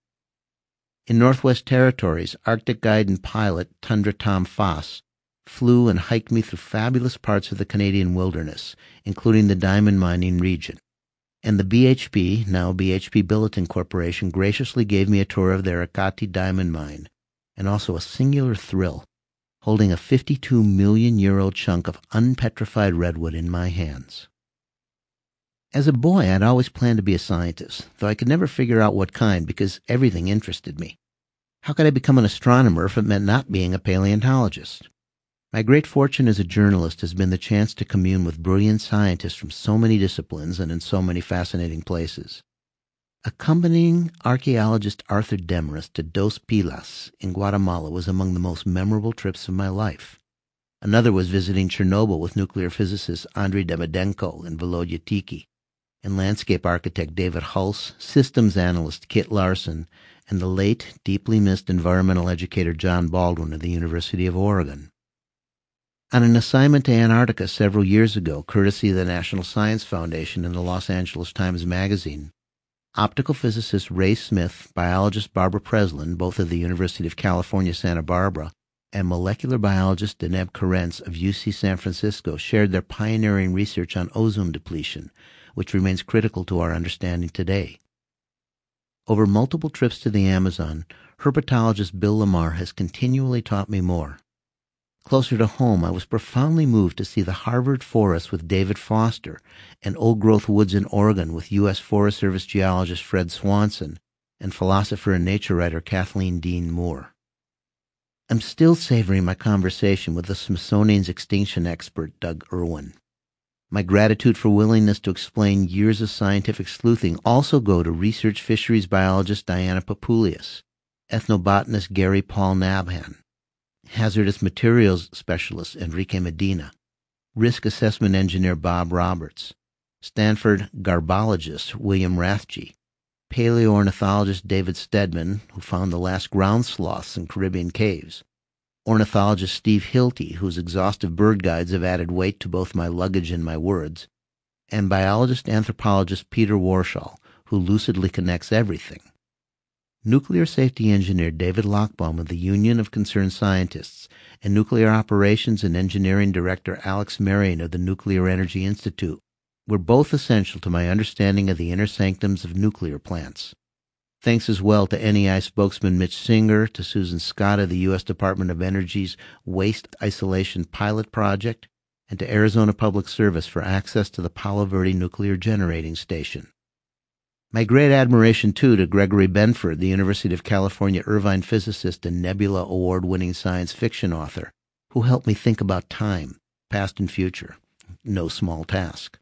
Speaker 2: In Northwest Territories, Arctic guide and pilot Tundra Tom Foss flew and hiked me through fabulous parts of the Canadian wilderness, including the diamond mining region. And the B H P, now B H P Billiton Corporation, graciously gave me a tour of their Acati diamond mine, and also a singular thrill, holding a fifty-two million year old chunk of unpetrified redwood in my hands. As a boy, I'd always planned to be a scientist, though I could never figure out what kind because everything interested me. How could I become an astronomer if it meant not being a paleontologist? My great fortune as a journalist has been the chance to commune with brilliant scientists from so many disciplines and in so many fascinating places. Accompanying archaeologist Arthur Demarest to Dos Pilas in Guatemala was among the most memorable trips of my life. Another was visiting Chernobyl with nuclear physicist Andrei Davydenko and Volodya Tiki, and landscape architect David Hulse, systems analyst Kit Larson, and the late, deeply missed environmental educator John Baldwin of the University of Oregon. On an assignment to Antarctica several years ago, courtesy of the National Science Foundation and the Los Angeles Times Magazine, optical physicist Ray Smith, biologist Barbara Preslin, both of the University of California, Santa Barbara, and molecular biologist Deneb Karentz of U C San Francisco shared their pioneering research on ozone depletion, which remains critical to our understanding today. Over multiple trips to the Amazon, herpetologist Bill Lamar has continually taught me more. Closer to home, I was profoundly moved to see the Harvard forests with David Foster and old-growth woods in Oregon with U S Forest Service geologist Fred Swanson and philosopher and nature writer Kathleen Dean Moore. I'm still savoring my conversation with the Smithsonian's extinction expert Doug Irwin. My gratitude for willingness to explain years of scientific sleuthing also go to research fisheries biologist Diana Papulias, ethnobotanist Gary Paul Nabhan, hazardous materials specialist Enrique Medina, risk assessment engineer Bob Roberts, Stanford garbologist William Rathje, paleoornithologist David Stedman, who found the last ground sloths in Caribbean caves, ornithologist Steve Hilty, whose exhaustive bird guides have added weight to both my luggage and my words, and biologist-anthropologist Peter Warshall, who lucidly connects everything. Nuclear safety engineer David Lochbaum of the Union of Concerned Scientists and nuclear operations and engineering director Alex Marion of the Nuclear Energy Institute were both essential to my understanding of the inner sanctums of nuclear plants. Thanks as well to N E I spokesman Mitch Singer, to Susan Scott of the U S Department of Energy's Waste Isolation Pilot Project, and to Arizona Public Service for access to the Palo Verde Nuclear Generating Station. My great admiration, too, to Gregory Benford, the University of California Irvine physicist and Nebula Award-winning science fiction author, who helped me think about time, past and future. no small task.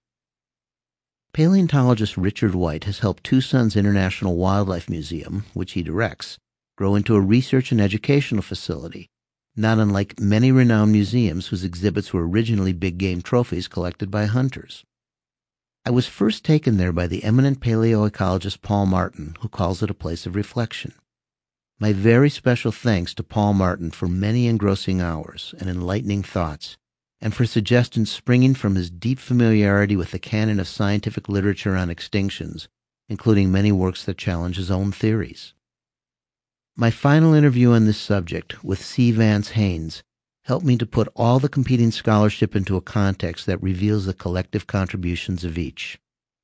Speaker 2: Paleontologist Richard White has helped Tucson's International Wildlife Museum, which he directs, grow into a research and educational facility, not unlike many renowned museums whose exhibits were originally big game trophies collected by hunters. I was first taken there by the eminent paleoecologist Paul Martin, who calls it a place of reflection. My very special thanks to Paul Martin for many engrossing hours and enlightening thoughts, and for suggestions springing from his deep familiarity with the canon of scientific literature on extinctions, including many works that challenge his own theories. My final interview on this subject with C. Vance Haynes helped me to put all the competing scholarship into a context that reveals the collective contributions of each.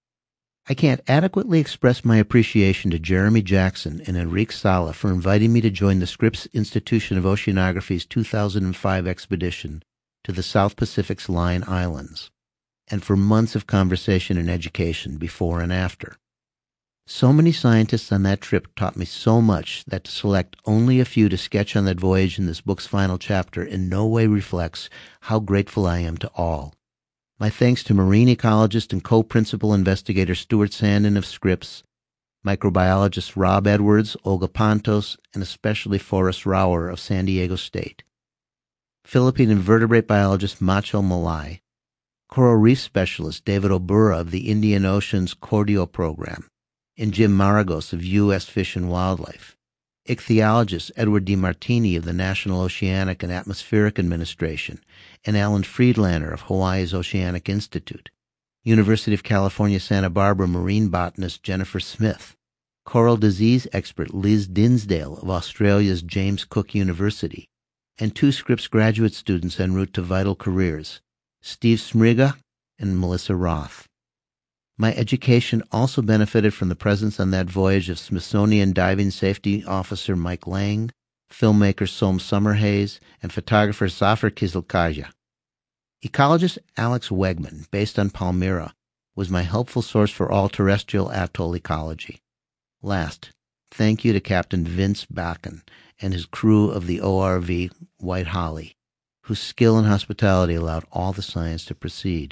Speaker 2: I can't adequately express my appreciation to Jeremy Jackson and Enrique Sala for inviting me to join the Scripps Institution of Oceanography's two thousand five expedition to the South Pacific's Line Islands, and for months of conversation and education before and after. So many scientists on that trip taught me so much that to select only a few to sketch on that voyage in this book's final chapter in no way reflects how grateful I am to all. My thanks to marine ecologist and co-principal investigator Stuart Sandin of Scripps, microbiologists Rob Edwards, Olga Pantos, and especially Forrest Rauer of San Diego State, Philippine invertebrate biologist Macho Malay, coral reef specialist David Obura of the Indian Ocean's Cordio program, and Jim Maragos of U S Fish and Wildlife, ichthyologist Edward DiMartini of the National Oceanic and Atmospheric Administration, and Alan Friedlander of Hawaii's Oceanic Institute, University of California Santa Barbara marine botanist Jennifer Smith, coral disease expert Liz Dinsdale of Australia's James Cook University, and two Scripps graduate students en route to vital careers, Steve Smriga and Melissa Roth. My education also benefited from the presence on that voyage of Smithsonian Diving Safety Officer Mike Lang, filmmaker Som Summerhays, and photographer Zafar Kizilkaya. Ecologist Alex Wegman, based on Palmyra, was my helpful source for all terrestrial atoll ecology. Last, thank you to Captain Vince Bakken and his crew of the O R V White Holly, whose skill and hospitality allowed all the science to proceed.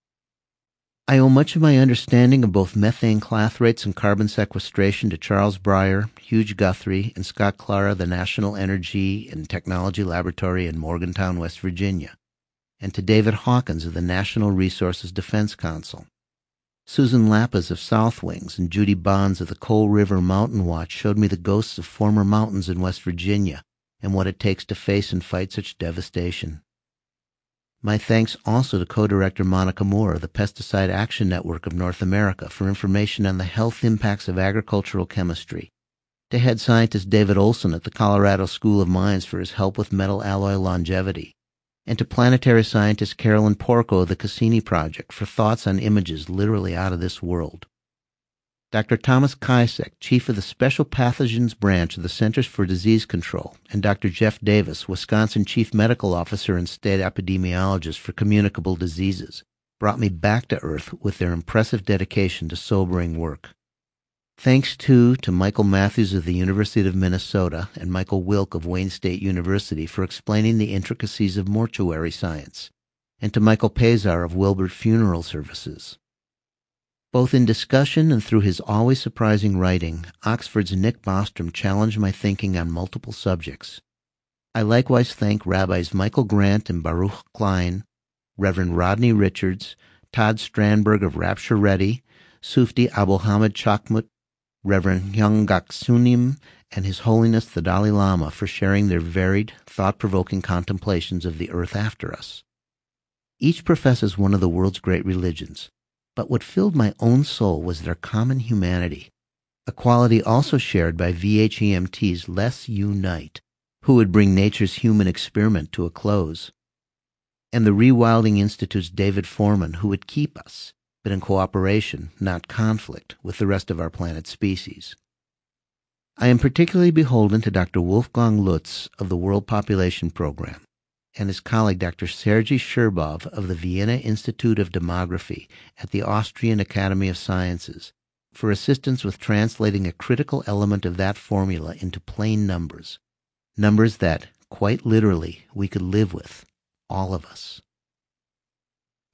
Speaker 2: I owe much of my understanding of both methane clathrates and carbon sequestration to Charles Breyer, Hugh Guthrie, and Scott Clara of the National Energy and Technology Laboratory in Morgantown, West Virginia, and to David Hawkins of the National Resources Defense Council. Susan Lappas of South Wings and Judy Bonds of the Coal River Mountain Watch showed me the ghosts of former mountains in West Virginia and what it takes to face and fight such devastation. My thanks also to co-director Monica Moore of the Pesticide Action Network of North America for information on the health impacts of agricultural chemistry, to head scientist David Olson at the Colorado School of Mines for his help with metal alloy longevity, and to planetary scientist Carolyn Porco of the Cassini Project for thoughts on images literally out of this world. Doctor Thomas Kysek, chief of the Special Pathogens Branch of the Centers for Disease Control, and Doctor Jeff Davis, Wisconsin chief medical officer and state epidemiologist for communicable diseases, brought me back to earth with their impressive dedication to sobering work. Thanks, too, to Michael Matthews of the University of Minnesota and Michael Wilk of Wayne State University for explaining the intricacies of mortuary science, and to Michael Pazar of Wilbert Funeral Services. Both in discussion and through his always surprising writing, Oxford's Nick Bostrom challenged my thinking on multiple subjects. I likewise thank Rabbis Michael Grant and Baruch Klein, Reverend Rodney Richards, Todd Strandberg of Rapture Ready, Sufti Abulhamid Chakmut, Reverend Hyung Gak Sunim, and His Holiness the Dalai Lama for sharing their varied, thought-provoking contemplations of the earth after us. Each professes one of the world's great religions, but what filled my own soul was their common humanity, a quality also shared by V H E M T's Les Unite, who would bring nature's human experiment to a close, and the Rewilding Institute's David Foreman, who would keep us, but in cooperation, not conflict, with the rest of our planet's species. I am particularly beholden to Doctor Wolfgang Lutz of the World Population Program, and his colleague Doctor Sergei Sherbov of the Vienna Institute of Demography at the Austrian Academy of Sciences for assistance with translating a critical element of that formula into plain numbers, numbers that, quite literally, we could live with, all of us.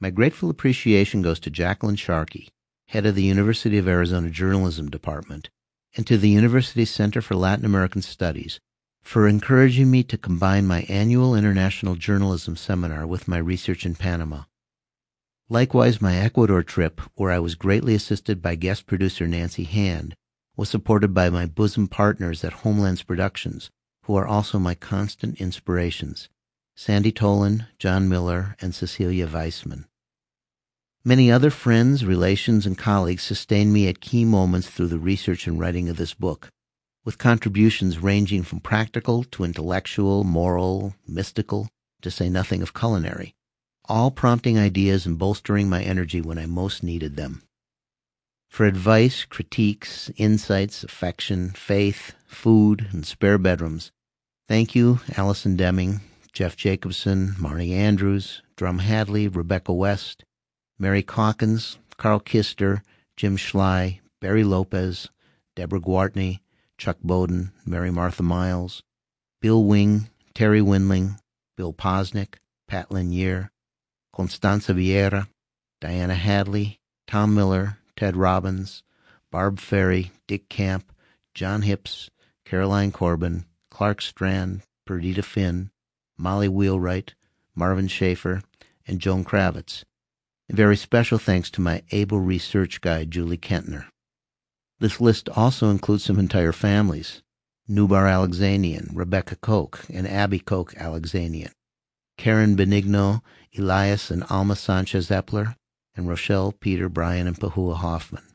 Speaker 2: My grateful appreciation goes to Jacqueline Sharkey, head of the University of Arizona Journalism Department, and to the University Center for Latin American Studies for encouraging me to combine my annual international journalism seminar with my research in Panama. Likewise, my Ecuador trip, where I was greatly assisted by guest producer Nancy Hand, was supported by my bosom partners at Homelands Productions, who are also my constant inspirations, Sandy Tolan, John Miller, and Cecilia Weissman. Many other friends, relations, and colleagues sustained me at key moments through the research and writing of this book, with contributions ranging from practical to intellectual, moral, mystical, to say nothing of culinary, all prompting ideas and bolstering my energy when I most needed them. For advice, critiques, insights, affection, faith, food, and spare bedrooms, thank you, Allison Deming, Jeff Jacobson, Marnie Andrews, Drum Hadley, Rebecca West, Mary Calkins, Carl Kister, Jim Schley, Barry Lopez, Deborah Gwartney, Chuck Bowden, Mary Martha Miles, Bill Wing, Terry Windling, Bill Posnick, Pat Lanier, Constanza Vieira, Diana Hadley, Tom Miller, Ted Robbins, Barb Ferry, Dick Camp, John Hips, Caroline Corbin, Clark Strand, Perdita Finn, Molly Wheelwright, Marvin Schaefer, and Joan Kravitz. A very special thanks to my able research guide, Julie Kentner. This list also includes some entire families, Nubar Alexanian, Rebecca Koch, and Abby Koch Alexanian, Karen Benigno, Elias and Alma Sanchez-Epler, and Rochelle, Peter, Brian, and Pahua Hoffman.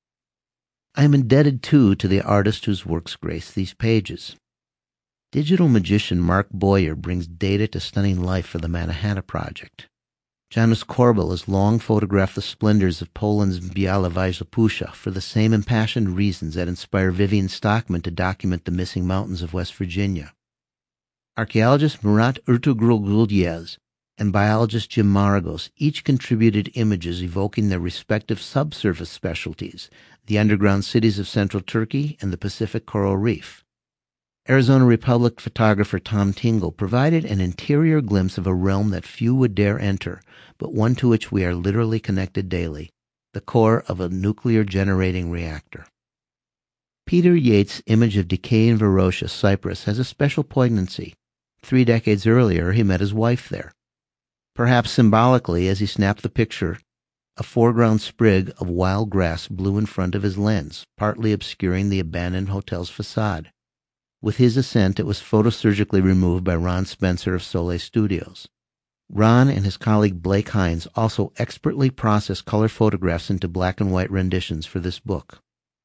Speaker 2: I am indebted, too, to the artist whose works grace these pages. Digital magician Mark Boyer brings data to stunning life for the Mannahatta Project. Janusz Korbel has long photographed the splendors of Poland's Biała Wysopuszcza for the same impassioned reasons that inspire Vivian Stockman to document the missing mountains of West Virginia. Archaeologist Murat Ertugrul Gulyaz and biologist Jim Maragos each contributed images evoking their respective subsurface specialties, the underground cities of central Turkey and the Pacific coral reef. Arizona Republic photographer Tom Tingle provided an interior glimpse of a realm that few would dare enter, but one to which we are literally connected daily, the core of a nuclear-generating reactor. Peter Yates' image of decay in Varosha, Cyprus, has a special poignancy. Three decades earlier, he met his wife there. Perhaps symbolically, as he snapped the picture, a foreground sprig of wild grass blew in front of his lens, partly obscuring the abandoned hotel's facade. With his assent, it was photosurgically removed by Ron Spencer of Soleil Studios. Ron and his colleague Blake Hines also expertly processed color photographs into black and white renditions for this book.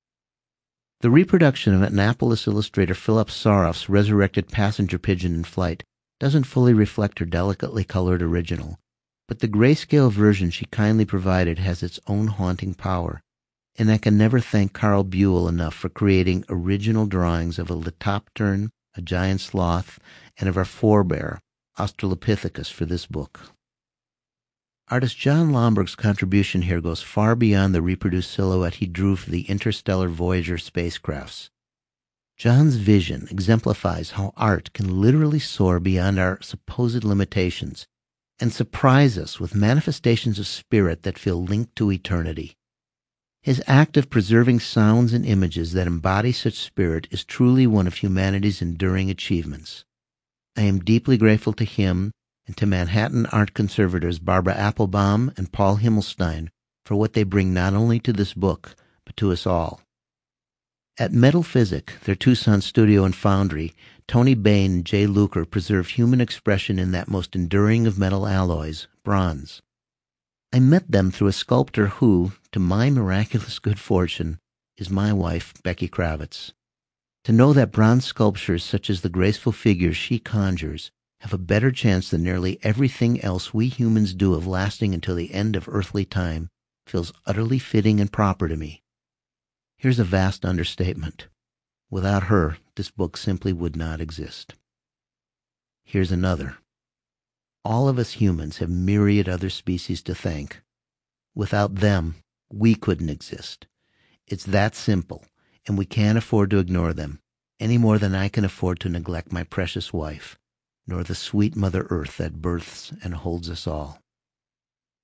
Speaker 2: The reproduction of Annapolis illustrator Philip Sarof's resurrected passenger pigeon in flight doesn't fully reflect her delicately colored original, but the grayscale version she kindly provided has its own haunting power, and I can never thank Carl Buell enough for creating original drawings of a Leptoptern, a giant sloth, and of our forebear, Australopithecus, for this book. Artist John Lomberg's contribution here goes far beyond the reproduced silhouette he drew for the interstellar Voyager spacecrafts. John's vision exemplifies how art can literally soar beyond our supposed limitations and surprise us with manifestations of spirit that feel linked to eternity. His act of preserving sounds and images that embody such spirit is truly one of humanity's enduring achievements. I am deeply grateful to him and to Manhattan art conservators Barbara Applebaum and Paul Himmelstein for what they bring not only to this book, but to us all. At Metal Physic, their Tucson studio and foundry, Tony Bain and Jay Luker preserve human expression in that most enduring of metal alloys, bronze. I met them through a sculptor who, to my miraculous good fortune, is my wife, Becky Kravitz. To know that bronze sculptures such as the graceful figures she conjures have a better chance than nearly everything else we humans do of lasting until the end of earthly time feels utterly fitting and proper to me. Here's a vast understatement. Without her, this book simply would not exist. Here's another. All of us humans have myriad other species to thank. Without them, we couldn't exist. It's that simple, and we can't afford to ignore them, any more than I can afford to neglect my precious wife, nor the sweet Mother Earth that births and holds us all.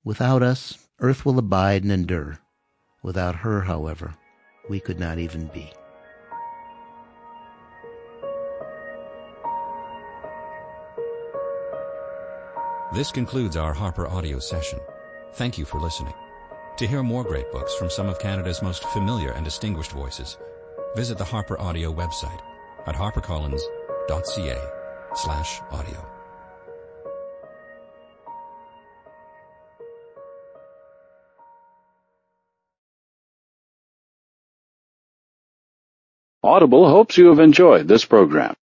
Speaker 2: Without us, Earth will abide and endure. Without her, however, we could not even be.
Speaker 3: This concludes our Harper Audio session. Thank you for listening. To hear more great books from some of Canada's most familiar and distinguished voices, visit the Harper Audio website at harpercollins.ca slash audio.
Speaker 4: Audible hopes you have enjoyed this program.